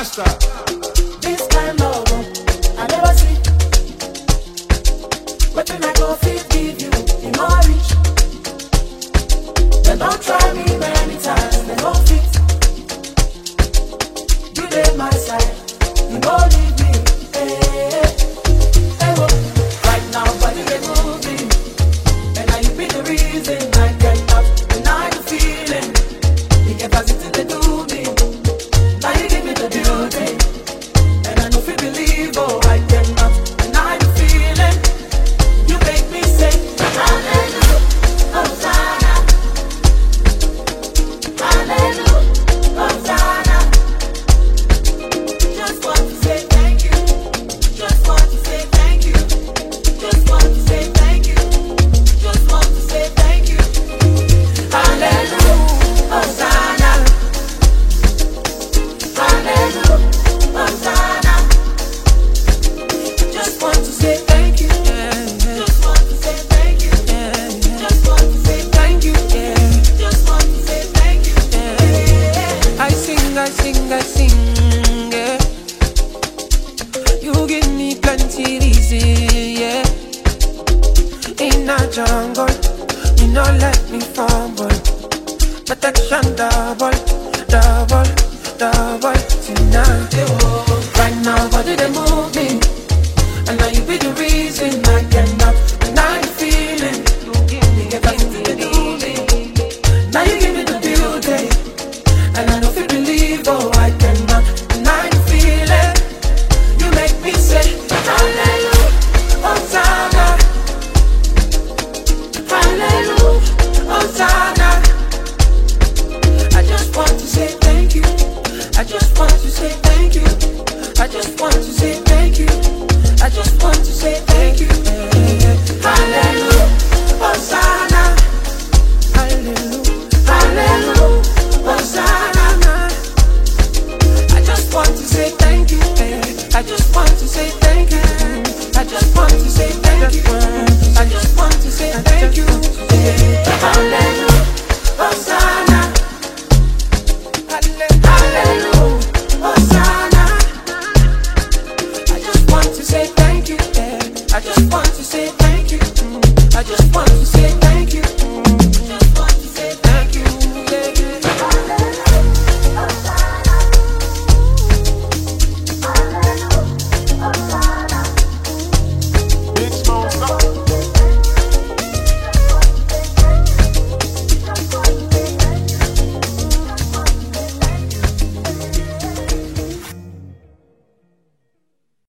Master. This kind of love, I never see. But when I go fit give you in my reach. They don't try me many times, they don't fit. You lay my side, you don't leave me. Hey, hey, whoa. Right now, body they move me, and now you be the reason I cannot deny the feeling. The capacity they do me, now you give me the beauty, and I know if you believe, oh I cannot deny the feeling. You make me say, hallelujah, Hosanna, hallelujah, Hosanna. Just want to say thank you. Just want to say thank you. Just want to say thank you. Just want to say thank you. Hallelujah, Hosanna. Hallelujah, Hosanna. Just want to say thank you. Just want to say thank you. Just want to say thank you. Just want to say thank you. I sing, yeah. You give me plenty reason, yeah. In a jungle, you know let me fumble. Protection double, double, double tonight. Right now, body they move me, and now you be the reason I cannot deny the feeling. You give me everything to do me. Now you give me the beauty, and I know if you believe, oh I cannot deny the feeling. You make me say, hallelujah, Hosanna, hallelujah, Hosanna. I just want to say thank you. I just want to say thank you. I just want to say thank you. I just want to say thank you.